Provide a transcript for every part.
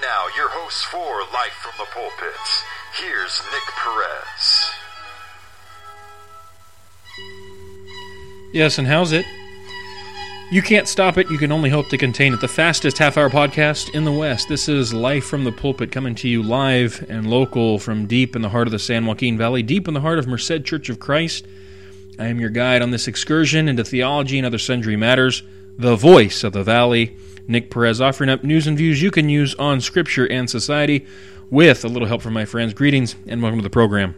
now, your host for Life from the Pulpits. Here's Nick Perez. Yes, and how's it? You can't stop it, you can only hope to contain it. The fastest half-hour podcast in the West. This is Life from the Pulpit, coming to you live and local from deep in the heart of the San Joaquin Valley, deep in the heart of Merced Church of Christ. I am your guide on this excursion into theology and other sundry matters, the voice of the Valley, Nick Perez, offering up news and views you can use on Scripture and society with a little help from my friends. Greetings and welcome to the program.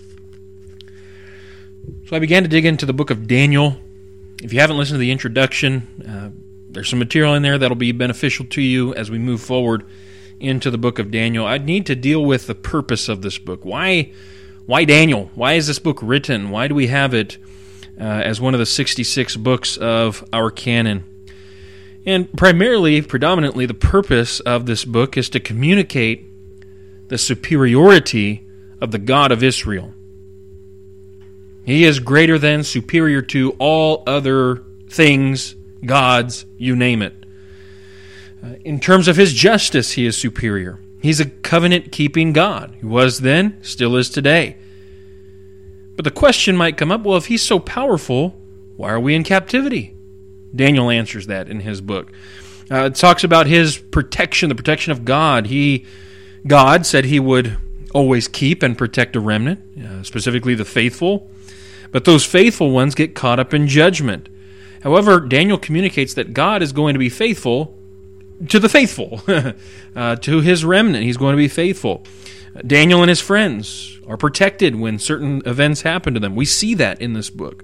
So I began to dig into the book of Daniel. If you haven't listened to the introduction, there's some material in there that'll be beneficial to you as we move forward into the book of Daniel. I need to deal with the purpose of this book. Why Daniel? Why is this book written? Why do we have it as one of the 66 books of our canon? And predominantly, the purpose of this book is to communicate the superiority of the God of Israel. He is greater than, superior to all other things, gods, you name it. In terms of His justice, He is superior. He's a covenant-keeping God. He was then, still is today. But the question might come up, well, if He's so powerful, why are we in captivity? Daniel answers that in his book. It talks about His protection, the protection of God. God said He would always keep and protect a remnant, specifically the faithful. But those faithful ones get caught up in judgment. However, Daniel communicates that God is going to be faithful to the faithful, to His remnant. He's going to be faithful. Daniel and his friends are protected when certain events happen to them. We see that in this book.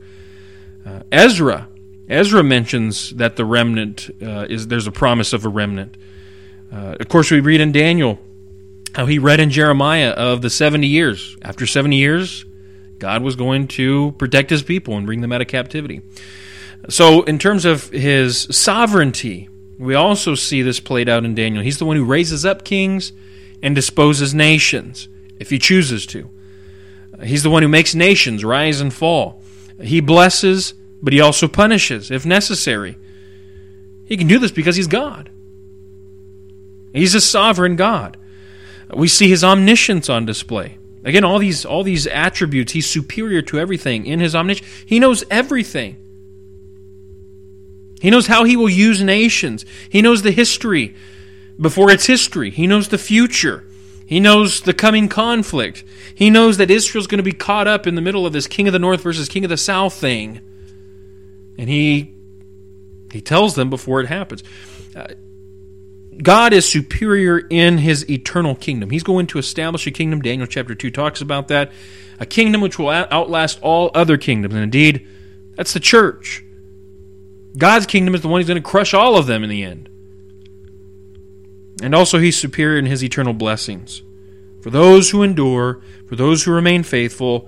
Ezra mentions that the remnant there's a promise of a remnant. Of course, we read in Daniel how he read in Jeremiah of the 70 years. After 70 years, God was going to protect His people and bring them out of captivity. So in terms of His sovereignty, we also see this played out in Daniel. He's the one who raises up kings and disposes nations, if He chooses to. He's the one who makes nations rise and fall. He blesses, but He also punishes, if necessary. He can do this because He's God. He's a sovereign God. We see His omniscience on display. Again, all these attributes, He's superior to everything in His omniscience. He knows everything. He knows how He will use nations. He knows the history before it's history. He knows the future. He knows the coming conflict. He knows that Israel's going to be caught up in the middle of this King of the North versus King of the South thing. And He tells them before it happens. God is superior in His eternal kingdom. He's going to establish a kingdom. Daniel chapter 2 talks about that. A kingdom which will outlast all other kingdoms. And indeed, that's the church. God's kingdom is the one who's going to crush all of them in the end. And also He's superior in His eternal blessings. For those who endure, for those who remain faithful,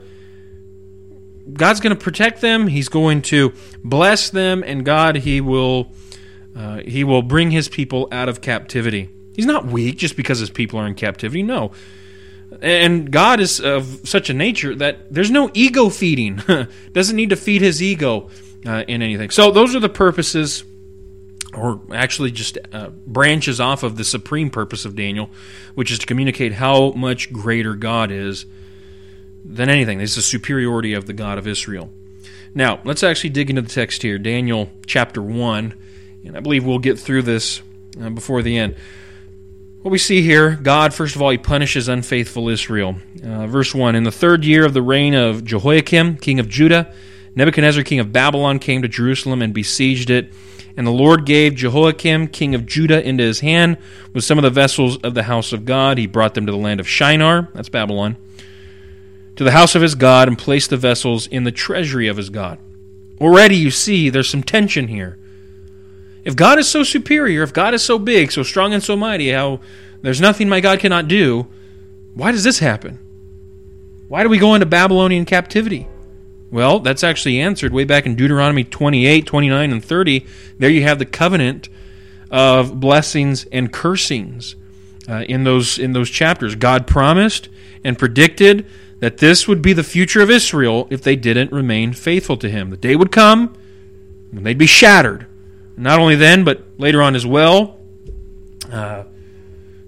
God's going to protect them. He's going to bless them. And God, He will bring His people out of captivity. He's not weak just because His people are in captivity. No. And God is of such a nature that there's no ego feeding. Doesn't need to feed His ego in anything. So those are the purposes, or actually just branches off of the supreme purpose of Daniel, which is to communicate how much greater God is than anything. This is the superiority of the God of Israel. Now, let's actually dig into the text here. Daniel chapter 1. And I believe we'll get through this before the end. What we see here, God, first of all, He punishes unfaithful Israel. Verse 1, in the 3rd year of the reign of Jehoiakim, king of Judah, Nebuchadnezzar, king of Babylon, came to Jerusalem and besieged it. And the Lord gave Jehoiakim, king of Judah, into his hand with some of the vessels of the house of God. He brought them to the land of Shinar, that's Babylon, to the house of his God, and placed the vessels in the treasury of his God. Already you see there's some tension here. If God is so superior, if God is so big, so strong and so mighty, how there's nothing my God cannot do, why does this happen? Why do we go into Babylonian captivity? Well, that's actually answered way back in Deuteronomy 28, 29, and 30. There you have the covenant of blessings and cursings in those chapters. God promised and predicted that this would be the future of Israel if they didn't remain faithful to Him. The day would come when they'd be shattered. Not only then, but later on as well.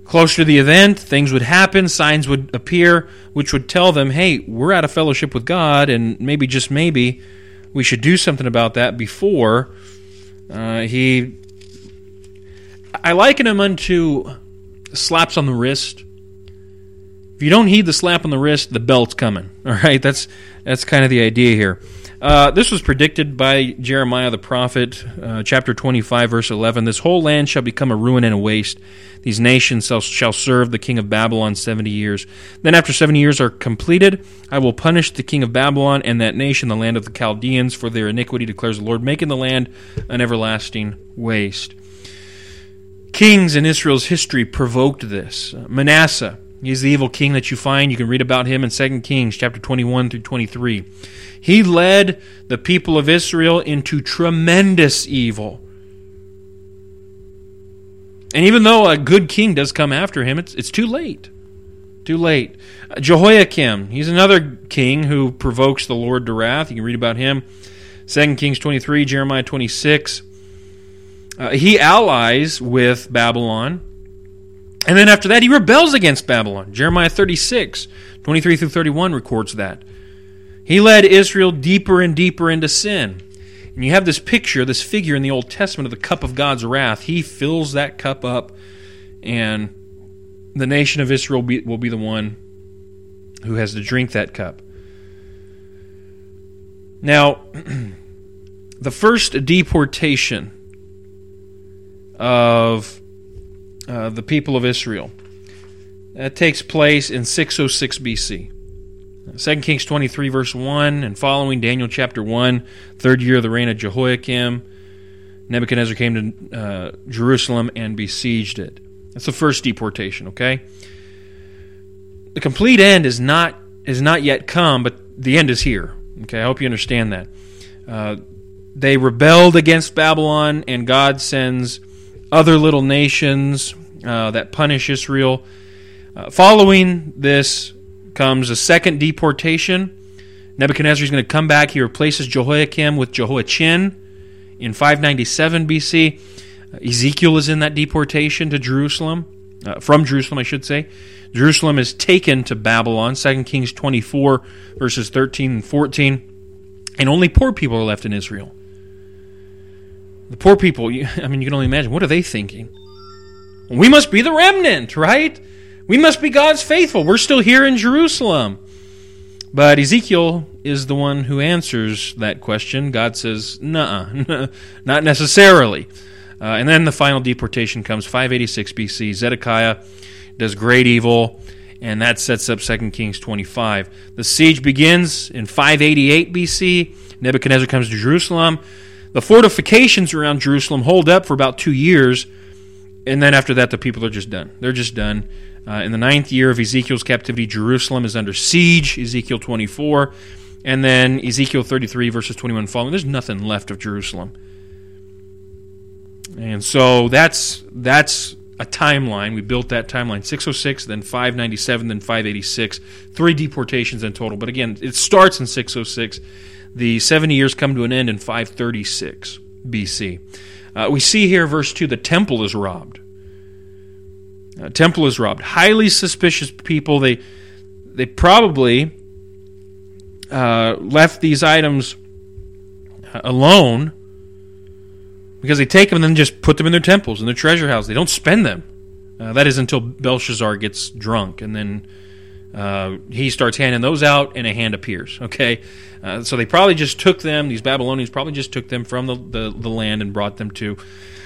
Closer to the event, things would happen, signs would appear, which would tell them, hey, we're out of fellowship with God, and maybe, just maybe, we should do something about that before I liken him unto slaps on the wrist. If you don't heed the slap on the wrist, the belt's coming. All right, that's kind of the idea here. This was predicted by Jeremiah the prophet, chapter 25, verse 11. This whole land shall become a ruin and a waste. These nations shall serve the king of Babylon 70 years. Then after 70 years are completed, I will punish the king of Babylon and that nation, the land of the Chaldeans, for their iniquity, declares the Lord, making the land an everlasting waste. Kings in Israel's history provoked this. Manasseh, he's the evil king that you find. You can read about him in 2 Kings chapter 21 through 23. He led the people of Israel into tremendous evil. And even though a good king does come after him, it's too late. Too late. Jehoiakim, he's another king who provokes the Lord to wrath. You can read about him. 2 Kings 23, Jeremiah 26. He allies with Babylon. And then after that, he rebels against Babylon. Jeremiah 36, 23 through 31 records that. He led Israel deeper and deeper into sin. And you have this picture, this figure in the Old Testament of the cup of God's wrath. He fills that cup up, and the nation of Israel will be the one who has to drink that cup. Now, the first deportation of the people of Israel, that takes place in 606 BC. 2 Kings 23, verse 1, and following, Daniel chapter 1, third year of the reign of Jehoiakim, Nebuchadnezzar came to Jerusalem and besieged it. That's the first deportation, okay? The complete end is not yet come, but the end is here. Okay, I hope you understand that. They rebelled against Babylon, and God sends other little nations that punish Israel. Following this comes a second deportation. Nebuchadnezzar is going to come back. He replaces Jehoiakim with Jehoiachin in 597 BC. Ezekiel is in that deportation to Jerusalem, from Jerusalem, I should say. Jerusalem is taken to Babylon, 2 Kings 24, verses 13 and 14, and only poor people are left in Israel. The poor people, you can only imagine, what are they thinking? We must be the remnant, right? We must be God's faithful. We're still here in Jerusalem. But Ezekiel is the one who answers that question. God says, nuh-uh, not necessarily. And then the final deportation comes, 586 BC. Zedekiah does great evil, and that sets up 2 Kings 25. The siege begins in 588 BC. Nebuchadnezzar comes to Jerusalem. The fortifications around Jerusalem hold up for about 2 years, and then after that, the people are just done. They're just done. In the 9th year of Ezekiel's captivity, Jerusalem is under siege, Ezekiel 24, and then Ezekiel 33, verses 21 and following. There's nothing left of Jerusalem. And so that's a timeline. We built that timeline, 606, then 597, then 586. 3 deportations in total. But again, it starts in 606. The 70 years come to an end in 536 BC. We see here, verse 2, the temple is robbed. Temple is robbed. Highly suspicious people. They probably left these items alone because they take them and then just put them in their temples, in their treasure house. They don't spend them. That is until Belshazzar gets drunk, and then he starts handing those out, and a hand appears. Okay, so they probably just took them. These Babylonians probably just took them from the land and brought them to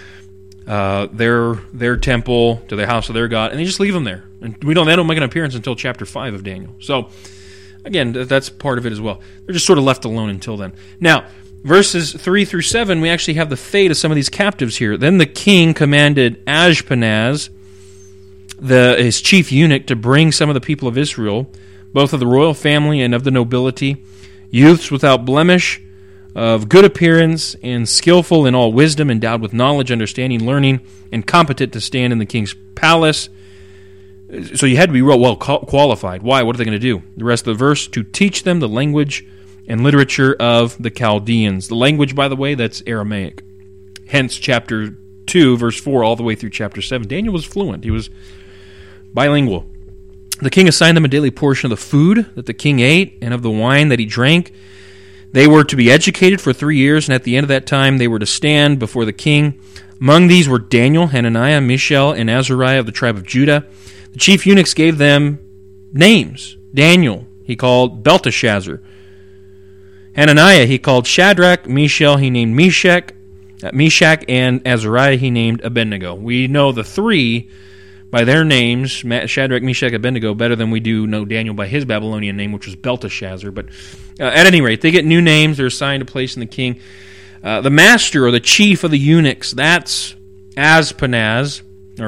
their temple, to the house of their God, and they just leave them there. And they don't make an appearance until chapter 5 of Daniel. So, again, that's part of it as well. They're just sort of left alone until then. Now, verses 3 through 7, we actually have the fate of some of these captives here. Then the king commanded Ashpenaz, his chief eunuch, to bring some of the people of Israel, both of the royal family and of the nobility, youths without blemish, of good appearance, and skillful in all wisdom, endowed with knowledge, understanding, learning, and competent to stand in the king's palace. So you had to be real well qualified. Why? What are they going to do? The rest of the verse, to teach them the language and literature of the Chaldeans. The language, by the way, that's Aramaic. Hence chapter 2, verse 4, all the way through chapter 7. Daniel was fluent. He was bilingual. The king assigned them a daily portion of the food that the king ate and of the wine that he drank. They were to be educated for 3 years, and at the end of that time they were to stand before the king. Among these were Daniel, Hananiah, Mishael, and Azariah of the tribe of Judah. The chief eunuchs gave them names. Daniel he called Belteshazzar. Hananiah he called Shadrach. Mishael he named Meshach, and Azariah he named Abednego. We know the three by their names, Shadrach, Meshach, Abednego, better than we do know Daniel by his Babylonian name, which was Belteshazzar. But at any rate, they get new names. They're assigned a place in the king. The master or the chief of the eunuchs, that's Ashpenaz.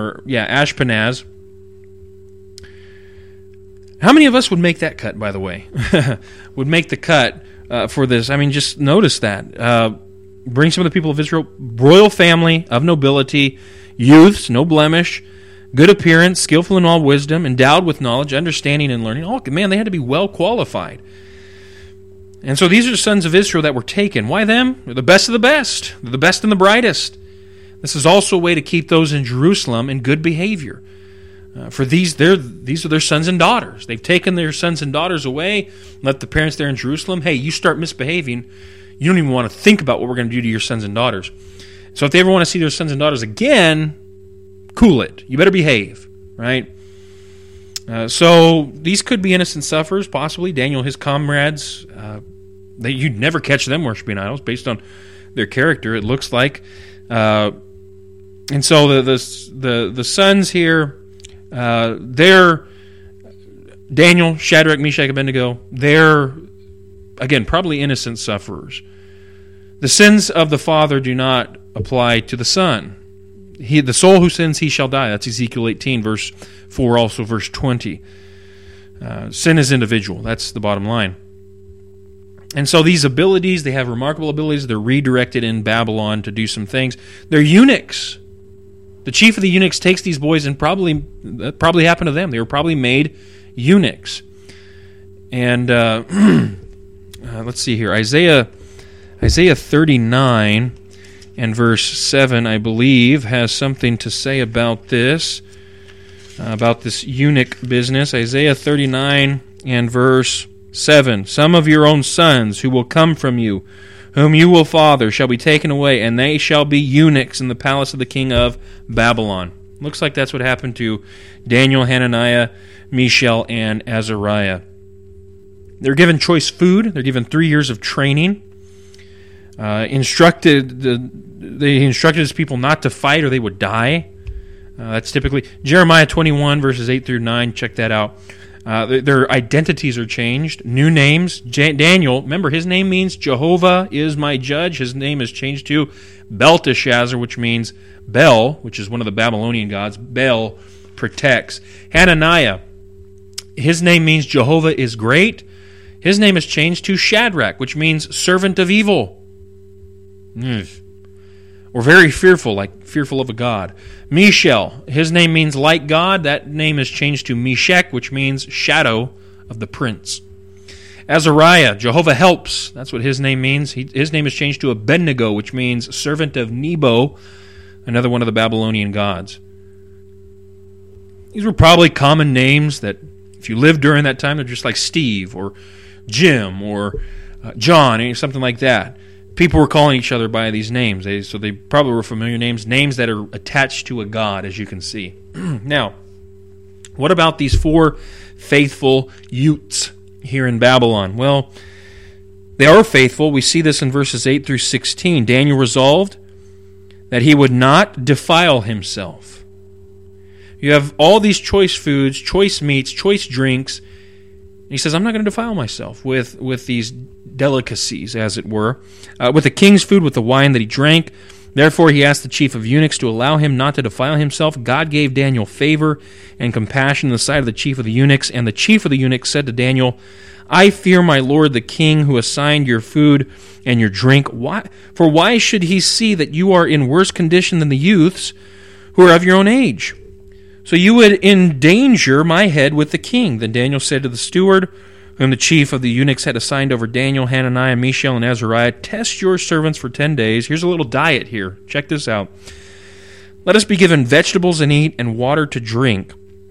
How many of us would make that cut, by the way? Would make the cut for this? I mean, just notice that. Bring some of the people of Israel, royal family of nobility, youths, no blemish, good appearance, skillful in all wisdom, endowed with knowledge, understanding, and learning. Oh, man, they had to be well qualified. And so these are the sons of Israel that were taken. Why them? They're the best of the best. They're the best and the brightest. This is also a way to keep those in Jerusalem in good behavior. For these are their sons and daughters. They've taken their sons and daughters away, left the parents there in Jerusalem. Hey, you start misbehaving, you don't even want to think about what we're going to do to your sons and daughters. So if they ever want to see their sons and daughters again, cool it. You better behave, right? So these could be innocent sufferers, possibly. Daniel, his comrades, you'd never catch them worshiping idols based on their character, it looks like. And so the sons here, they're Daniel, Shadrach, Meshach, Abednego. They're, again, probably innocent sufferers. The sins of the father do not apply to the son. The soul who sins, he shall die. That's Ezekiel 18, verse 4, also verse 20. Sin is individual. That's the bottom line. And so these abilities, they have remarkable abilities. They're redirected in Babylon to do some things. They're eunuchs. The chief of the eunuchs takes these boys, and that probably happened to them. They were probably made eunuchs. And let's see here. Isaiah 39 and verse 7, I believe, has something to say about this eunuch business. Isaiah 39 and verse 7. Some of your own sons who will come from you, whom you will father, shall be taken away, and they shall be eunuchs in the palace of the king of Babylon. Looks like that's what happened to Daniel, Hananiah, Mishael, and Azariah. They're given choice food. They're given 3 years of training. They instructed his people not to fight or they would die. That's typically Jeremiah 21, verses 8 through 9. Check that out. Their identities are changed. New names. Daniel, remember, his name means Jehovah is my judge. His name is changed to Belteshazzar, which means Bel, which is one of the Babylonian gods. Bel protects. Hananiah, his name means Jehovah is great. His name is changed to Shadrach, which means servant of evil. Or very fearful, like fearful of a god. Mishael, his name means like God. That name is changed to Meshach, which means shadow of the prince. Azariah, Jehovah helps. That's what his name means. His name is changed to Abednego, which means servant of Nebo, another one of the Babylonian gods. These were probably common names that, if you lived during that time, they're just like Steve or Jim or John, something like that. People were calling each other by these names, so they probably were familiar names that are attached to a god, as you can see. Now, what about these 4 faithful youths here in Babylon? Well, they are faithful. We see this in verses 8 through 16. Daniel resolved that he would not defile himself. You have all these choice foods, choice meats, choice drinks. He says, I'm not going to defile myself with these delicacies, as it were, with the king's food, with the wine that he drank. Therefore he asked the chief of eunuchs to allow him not to defile himself. God gave Daniel favor and compassion in the sight of the chief of the eunuchs, and the chief of the eunuchs said to Daniel, I fear my lord the king, who assigned your food and your drink. For why should he see that you are in worse condition than the youths who are of your own age? So you would endanger my head with the king. Then Daniel said to the steward, whom the chief of the eunuchs had assigned over Daniel, Hananiah, Mishael, and Azariah, test your servants for 10 days. Here's a little diet here. Check this out. Let us be given vegetables to eat and water to drink.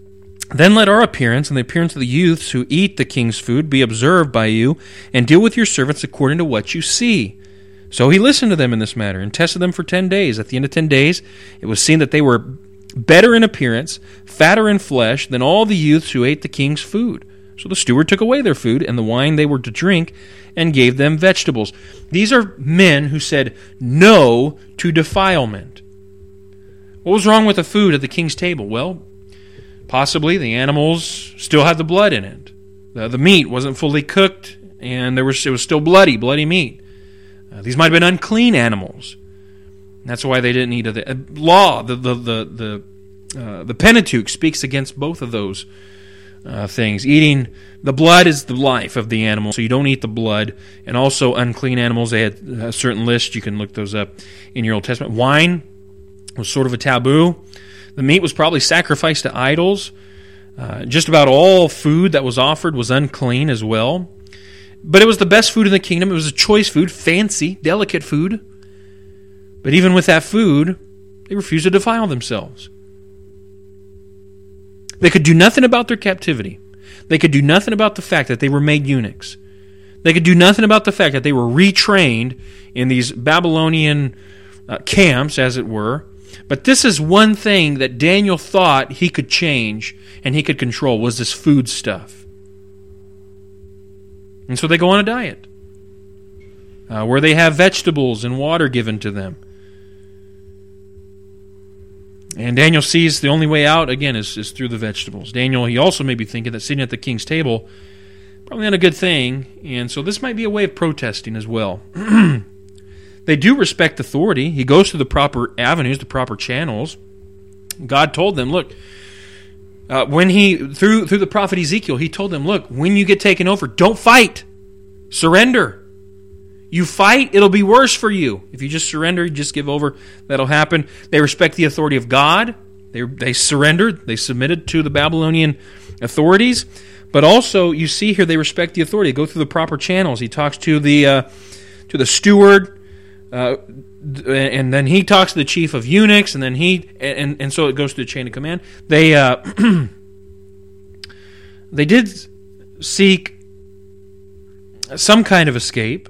Then let our appearance and the appearance of the youths who eat the king's food be observed by you, and deal with your servants according to what you see. So he listened to them in this matter and tested them for 10 days. At the end of 10 days, it was seen that they were better in appearance, fatter in flesh than all the youths who ate the king's food. So the steward took away their food and the wine they were to drink and gave them vegetables. These are men who said no to defilement. What was wrong with the food at the king's table? Well, possibly the animals still had the blood in it. The meat wasn't fully cooked, and it was still bloody meat. These might have been unclean animals. That's why they didn't eat of the law. The Pentateuch speaks against both of those things. Eating the blood is the life of the animal, so you don't eat the blood. And also unclean animals, they had a certain list. You can look those up in your Old Testament. Wine was sort of a taboo. The meat was probably sacrificed to idols. Just about all food that was offered was unclean as well. But it was the best food in the kingdom. It was a choice food, fancy, delicate food. But even with that food, they refused to defile themselves. They could do nothing about their captivity. They could do nothing about the fact that they were made eunuchs. They could do nothing about the fact that they were retrained in these Babylonian camps, as it were. But this is one thing that Daniel thought he could change and he could control, was this food stuff. And so they go on a diet where they have vegetables and water given to them. And Daniel sees the only way out, again, is through the vegetables. Daniel, he also may be thinking that sitting at the king's table, probably not a good thing, and so this might be a way of protesting as well. They do respect authority. He goes through the proper avenues, the proper channels. God told them, look, when through the prophet Ezekiel, he told them, look, when you get taken over, don't fight. Surrender. You fight, it'll be worse for you. If you just surrender, you just give over, that'll happen. They respect the authority of God. They surrendered. They submitted to the Babylonian authorities. But also, you see here, they respect the authority. They go through the proper channels. He talks to the steward, and then he talks to the chief of eunuchs, and then and so it goes through the chain of command. They they did seek some kind of escape.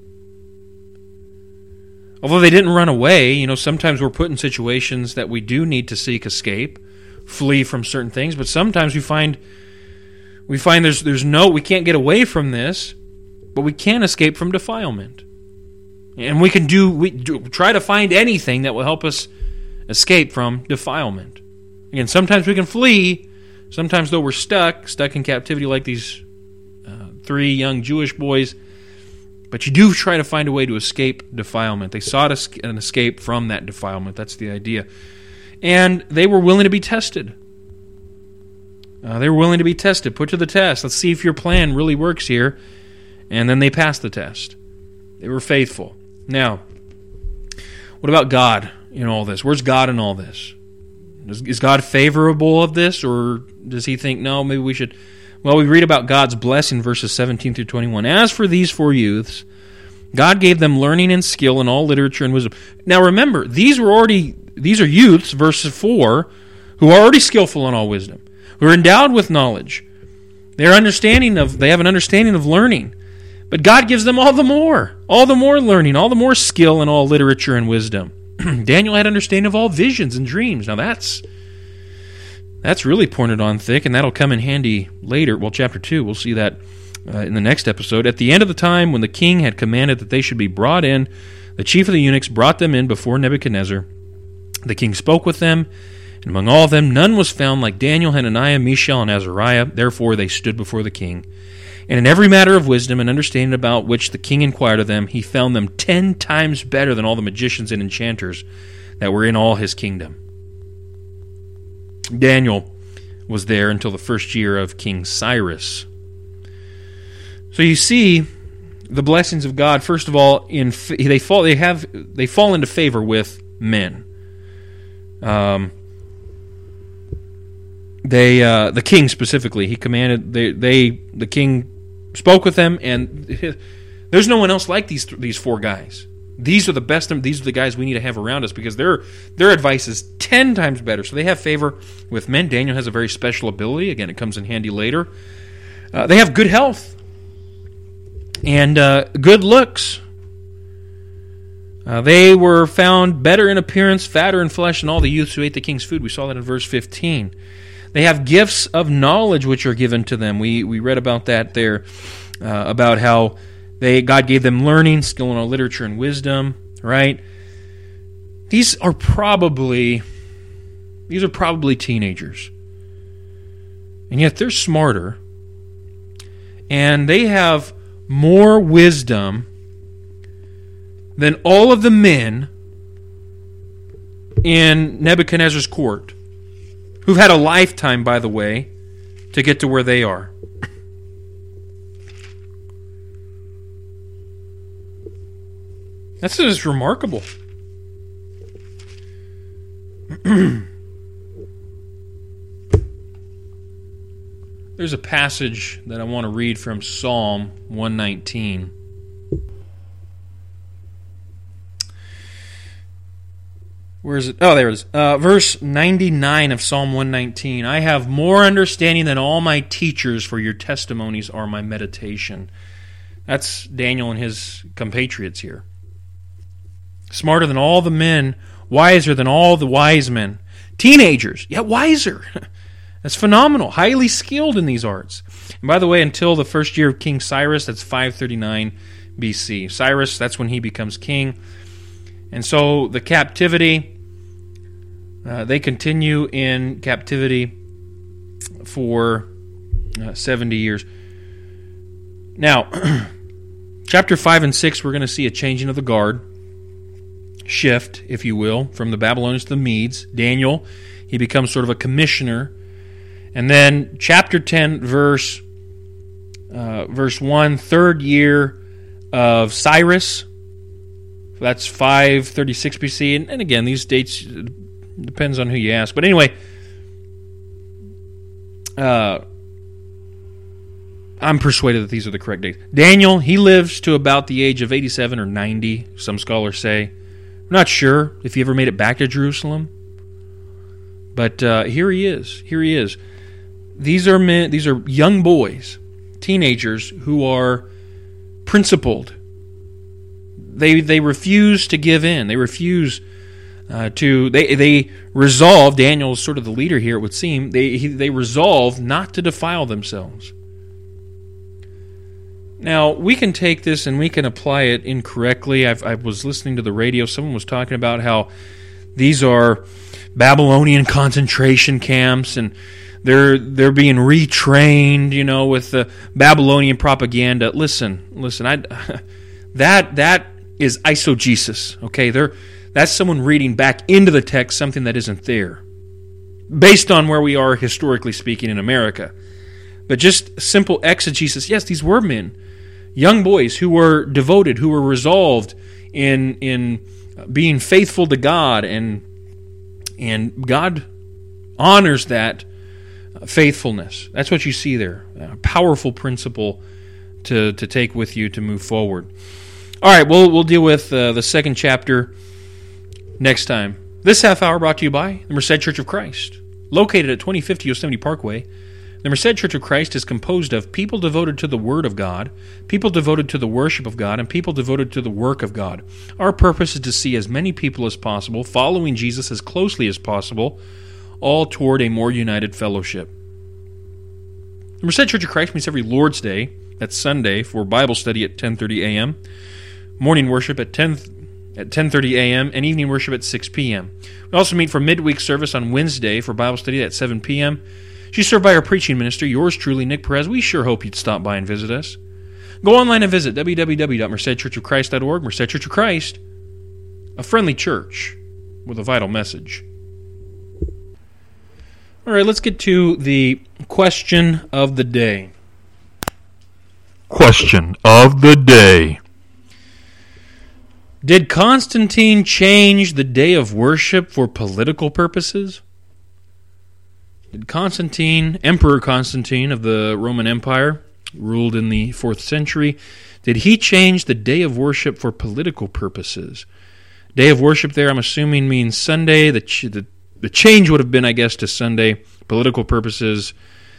Although they didn't run away, sometimes we're put in situations that we do need to seek escape, flee from certain things, but sometimes we find we can't get away from this, but we can escape from defilement. And we try to find anything that will help us escape from defilement. Again, sometimes we can flee, sometimes though we're stuck in captivity like these 3 young Jewish boys. But you do try to find a way to escape defilement. They sought an escape from that defilement. That's the idea. And they were willing to be tested. They were willing to be tested, put to the test. Let's see if your plan really works here. And then they passed the test. They were faithful. Now, what about God in all this? Where's God in all this? Is God favorable of this, or does he think, no, maybe we should... Well, we read about God's blessing, verses 17 through 21. As for these 4 youths, God gave them learning and skill in all literature and wisdom. Now remember, these are youths, verse 4, who are already skillful in all wisdom, who are endowed with knowledge. They have an understanding of learning. But God gives them all the more learning, all the more skill in all literature and wisdom. Daniel had understanding of all visions and dreams. Now that's really pointed on thick, and that'll come in handy later. Well, chapter 2, we'll see that in the next episode. At the end of the time, when the king had commanded that they should be brought in, the chief of the eunuchs brought them in before Nebuchadnezzar. The king spoke with them, and among all of them none was found like Daniel, Hananiah, Mishael, and Azariah. Therefore they stood before the king. And in every matter of wisdom and understanding about which the king inquired of them, he found them 10 times better than all the magicians and enchanters that were in all his kingdom. Daniel was there until the first year of King Cyrus. So you see the blessings of God. First of all, they fall into favor with men. The king specifically, he commanded. The king spoke with them, and there's no one else like these 4 guys. These are the best. These are the guys we need to have around us because their advice is 10 times better. So they have favor with men. Daniel has a very special ability. Again, it comes in handy later. They have good health and good looks. They were found better in appearance, fatter in flesh than all the youths who ate the king's food. We saw that in verse 15. They have gifts of knowledge which are given to them. We read about that there, about how God gave them learning, skill in all literature and wisdom, right? These are probably teenagers. And yet they're smarter. And they have more wisdom than all of the men in Nebuchadnezzar's court, who've had a lifetime, by the way, to get to where they are. That's just remarkable. There's a passage that I want to read from Psalm 119. Where is it? Oh, there it is. Verse 99 of Psalm 119. I have more understanding than all my teachers, for your testimonies are my meditation. That's Daniel and his compatriots here. Smarter than all the men, wiser than all the wise men. Teenagers, yet wiser. That's phenomenal. Highly skilled in these arts. And by the way, until the first year of King Cyrus, that's 539 BC. Cyrus, that's when he becomes king. And so the captivity, they continue in captivity for 70 years. Now, chapter 5 and 6, we're going to see a changing of the guard. Shift, if you will, from the Babylonians to the Medes. Daniel, he becomes sort of a commissioner. And then chapter 10, verse 1, third year of Cyrus. That's 536 BC. And again, these dates depends on who you ask. But anyway, I'm persuaded that these are the correct dates. Daniel, he lives to about the age of 87 or 90, some scholars say. I'm not sure if he ever made it back to Jerusalem. But here he is. Here he is. These are men. These are young boys, teenagers who are principled. They refuse to give in. They refuse to. They resolve. Daniel's sort of the leader here. It would seem they resolve not to defile themselves. Now, we can take this and we can apply it incorrectly. I was listening to the radio. Someone was talking about how these are Babylonian concentration camps, and they're being retrained, with the Babylonian propaganda. Listen. That is eisegesis. Okay, that's someone reading back into the text something that isn't there, based on where we are historically speaking in America. But just simple exegesis. Yes, these were men. Young boys who were devoted, who were resolved in being faithful to God, and God honors that faithfulness. That's what you see there. A powerful principle to take with you to move forward. All right, we'll deal with the second chapter next time. This half hour brought to you by the Merced Church of Christ, located at 2050 Yosemite Parkway. The Merced Church of Christ is composed of people devoted to the Word of God, people devoted to the worship of God, and people devoted to the work of God. Our purpose is to see as many people as possible, following Jesus as closely as possible, all toward a more united fellowship. The Merced Church of Christ meets every Lord's Day, that's Sunday, for Bible study at 10:30 a.m., morning worship at 10:30 a.m., and evening worship at 6 p.m. We also meet for midweek service on Wednesday for Bible study at 7 p.m., She's served by our preaching minister, yours truly, Nick Perez. We sure hope you'd stop by and visit us. Go online and visit www.mercedchurchofchrist.org. Merced Church of Christ, a friendly church with a vital message. All right, let's get to the question of the day. Question of the day. Did Constantine change the day of worship for political purposes? Did Emperor Constantine of the Roman Empire, ruled in the 4th century. Did he change the day of worship for political purposes? Day of worship there, I'm assuming, means Sunday. The change would have been, I guess, to Sunday. Political purposes.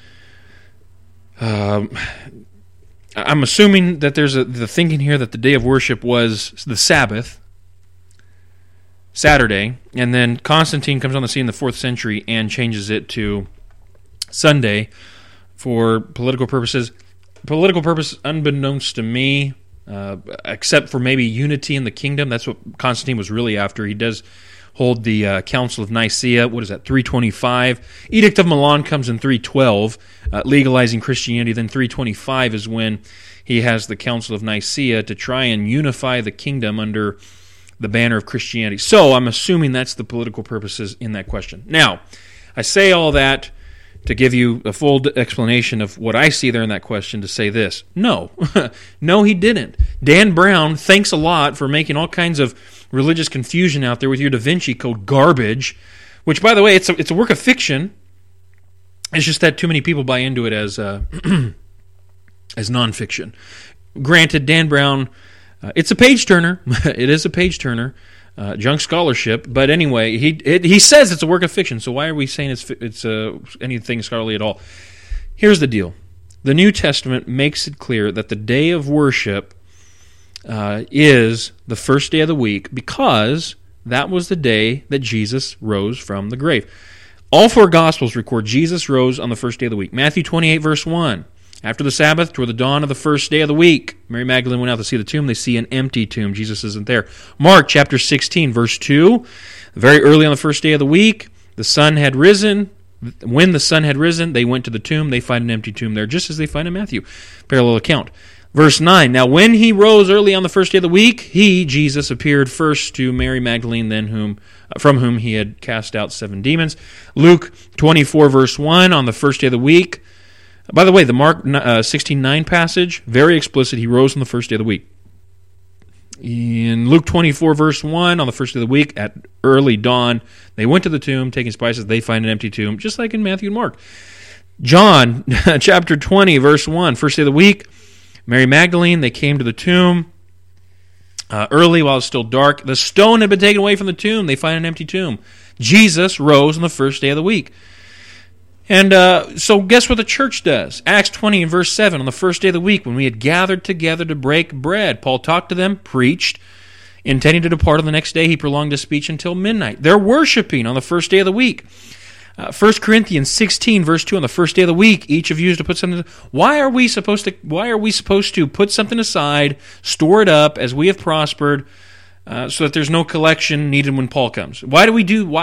I'm assuming that there's the thinking here that the day of worship was the Sabbath, Saturday, and then Constantine comes on the scene in the 4th century and changes it to Sunday for political purposes. Political purpose, unbeknownst to me, except for maybe unity in the kingdom. That's what Constantine was really after. He does hold the Council of Nicaea. What is that, 325? Edict of Milan comes in 312, legalizing Christianity. Then 325 is when he has the Council of Nicaea to try and unify the kingdom under the banner of Christianity. So I'm assuming that's the political purposes in that question. Now, I say all that to give you a full explanation of what I see there in that question, to say this. No. No, he didn't. Dan Brown, thanks a lot for making all kinds of religious confusion out there with your Da Vinci Code garbage, which, by the way, it's a work of fiction. It's just that too many people buy into it as as nonfiction. Granted, Dan Brown, it's a page-turner. It is a page-turner. Junk scholarship, but anyway, he says it's a work of fiction, so why are we saying it's anything scholarly at all? Here's the deal. The New Testament makes it clear that the day of worship is the first day of the week because that was the day that Jesus rose from the grave. All 4 Gospels record Jesus rose on the first day of the week. Matthew 28, verse 1. After the Sabbath, toward the dawn of the first day of the week, Mary Magdalene went out to see the tomb. They see an empty tomb. Jesus isn't there. Mark chapter 16, verse 2. Very early on the first day of the week, the sun had risen. When the sun had risen, they went to the tomb. They find an empty tomb there, just as they find in Matthew. Parallel account. Verse 9. Now when he rose early on the first day of the week, he, Jesus, appeared first to Mary Magdalene, then from whom he had cast out 7 demons. Luke 24, verse 1. On the first day of the week, by the way, the Mark 16:9 passage, very explicit. He rose on the first day of the week. In Luke 24, verse 1, on the first day of the week, at early dawn, they went to the tomb, taking spices. They find an empty tomb, just like in Matthew and Mark. John chapter 20, verse 1, first day of the week, Mary Magdalene, they came to the tomb early while it's still dark. The stone had been taken away from the tomb. They find an empty tomb. Jesus rose on the first day of the week. And so guess what the church does? Acts 20 and verse 7, on the first day of the week, when we had gathered together to break bread, Paul talked to them, preached, intending to depart on the next day. He prolonged his speech until midnight. They're worshiping on the first day of the week. 1 Corinthians 16, verse 2, on the first day of the week, each of you is to put something. Why are we supposed to put something aside, store it up as we have prospered, so that there's no collection needed when Paul comes? Why do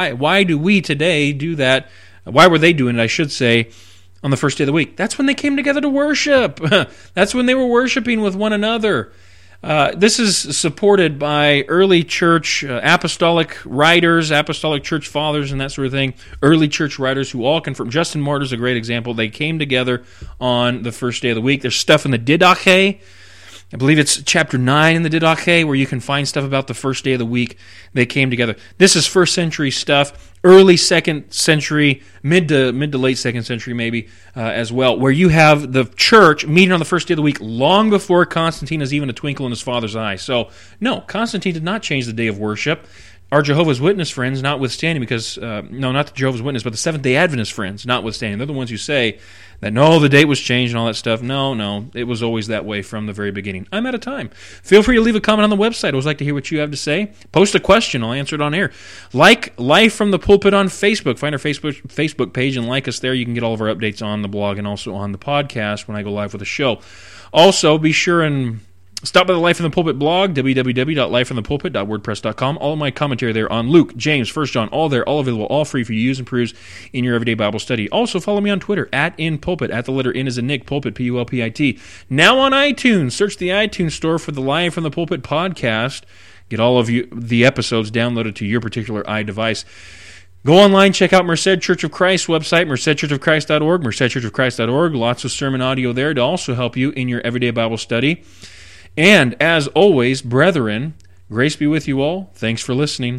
we today do that? Why were they doing it, I should say, on the first day of the week? That's when they came together to worship. That's when they were worshiping with one another. This is supported by early church apostolic writers, apostolic church fathers, and that sort of thing. Early church writers who all confirm. Justin Martyr's a great example. They came together on the first day of the week. There's stuff in the Didache. I believe it's chapter 9 in the Didache where you can find stuff about the first day of the week. They came together. This is first century stuff, early second century, mid to late second century maybe as well, where you have the church meeting on the first day of the week long before Constantine has even a twinkle in his father's eye. So, no, Constantine did not change the day of worship. Our Jehovah's Witness friends, notwithstanding, because, no, not the Jehovah's Witness, but the Seventh-day Adventist friends, notwithstanding. They're the ones who say that, no, the date was changed and all that stuff. No, it was always that way from the very beginning. I'm out of time. Feel free to leave a comment on the website. I always like to hear what you have to say. Post a question. I'll answer it on air. Like Life from the Pulpit on Facebook. Find our Facebook page and like us there. You can get all of our updates on the blog and also on the podcast when I go live with a show. Also, be sure and stop by the Life in the Pulpit blog, www.lifeinthepulpit.wordpress.com. All of my commentary there on Luke, James, 1 John, all there, all available, all free for you to use and peruse in your everyday Bible study. Also, follow me on Twitter, @InPulpit, at the letter N as in Nick, Pulpit, Pulpit. Now on iTunes. Search the iTunes store for the Live from the Pulpit podcast. Get all of the episodes downloaded to your particular iDevice. Go online, check out Merced Church of Christ website, mercedchurchofchrist.org, mercedchurchofchrist.org. Lots of sermon audio there to also help you in your everyday Bible study. And as always, brethren, grace be with you all. Thanks for listening.